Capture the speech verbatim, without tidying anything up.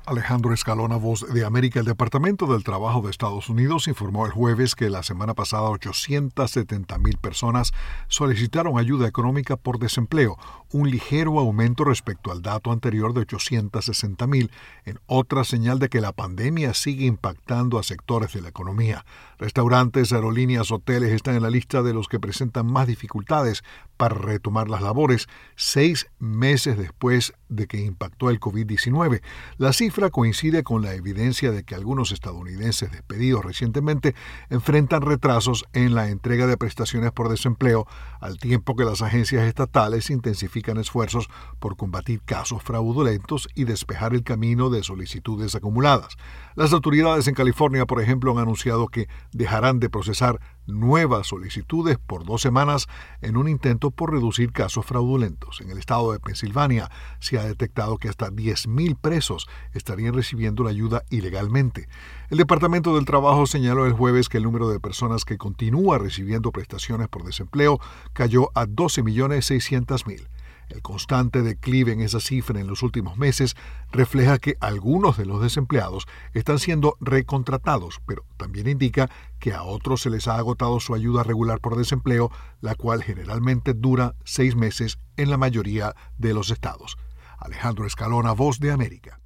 Alejandro Escalona, Voz de América. El Departamento del Trabajo de Estados Unidos informó el jueves que la semana pasada ochocientas setenta mil personas solicitaron ayuda económica por desempleo, un ligero aumento respecto al dato anterior de ochocientas sesenta mil, en otra señal de que la pandemia sigue impactando a sectores de la economía. Restaurantes, aerolíneas, hoteles están en la lista de los que presentan más dificultades para retomar las labores seis meses después de que impactó el COVID diecinueve. La cifra coincide con la evidencia de que algunos estadounidenses despedidos recientemente enfrentan retrasos en la entrega de prestaciones por desempleo, al tiempo que las agencias estatales intensifican esfuerzos por combatir casos fraudulentos y despejar el camino de solicitudes acumuladas. Las autoridades en California, por ejemplo, han anunciado que dejarán de procesar nuevas solicitudes por dos semanas en un intento por reducir casos fraudulentos. En el estado de Pensilvania se ha detectado que hasta diez mil presos estarían recibiendo la ayuda ilegalmente. El Departamento del Trabajo señaló el jueves que el número de personas que continúa recibiendo prestaciones por desempleo cayó a doce millones seiscientos mil. El constante declive en esa cifra en los últimos meses refleja que algunos de los desempleados están siendo recontratados, pero también indica que a otros se les ha agotado su ayuda regular por desempleo, la cual generalmente dura seis meses en la mayoría de los estados. Alejandro Escalona, Voz de América.